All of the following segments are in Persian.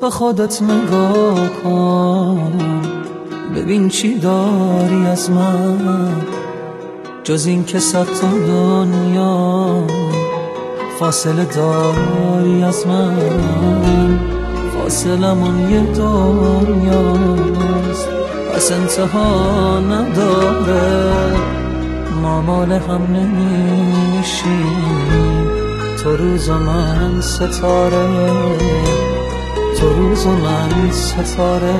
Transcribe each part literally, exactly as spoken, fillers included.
به خودت نگاه کن، ببین چی داری از من جز این که صد تا دنیا فاصله داری از من. فاصلمون یه دنیاست پس انتها نداره، ما مال هم نمیشیم، تو روز و من ستاره، تو روز و من ستاره.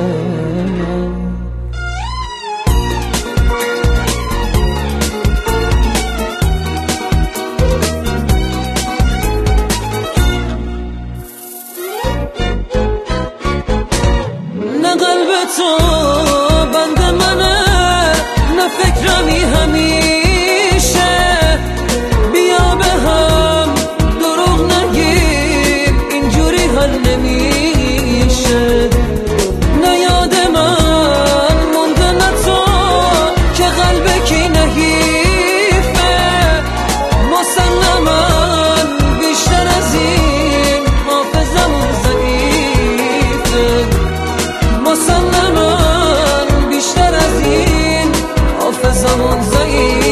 نه قلب تو بند منه، نه فکرمی همیشه، بیا به هم دروغ نگیم اینجوری حل نمیشه. نه یاد من مونده نه تو که قلب کی نحیفه، مسلما بیشتر از این حافظمون ضعیفه، مسلما بیشتر از این حافظمون ضعیفه.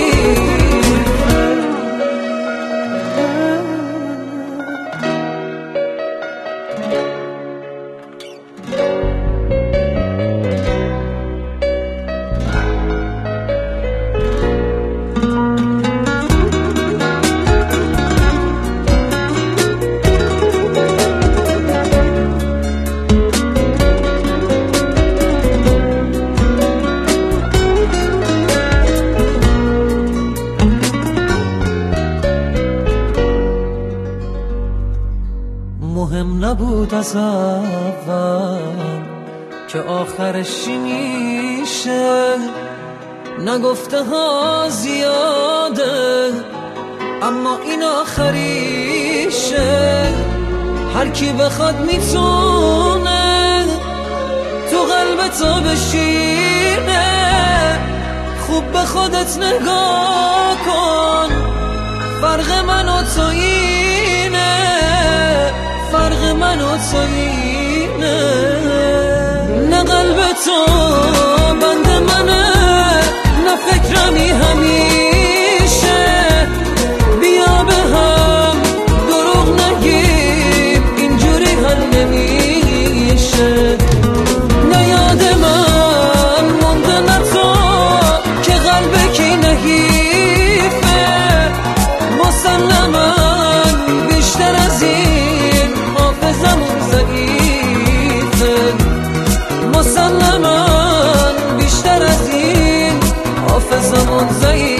مهم نبود از اول که آخرش چی میشه، نگفته ها زیاده اما این آخریشه. هر کی بخواد میتونه تو قلب تو بشینه، خوب به خودت نگاه کن، فرق من و تو اینه، فرق من و تو اینه. نه قلب تو بند منه، نه فکرمی همیشه، بیا به هم دروغ نگیم اینجوری حل نمیشه. نه یاد من مونده نه تو که قلب کی نحیفه، مسلما بیشتر از این حافظمون ضعیفه، مسلما بیشتر از این حافظمون ضعیفه.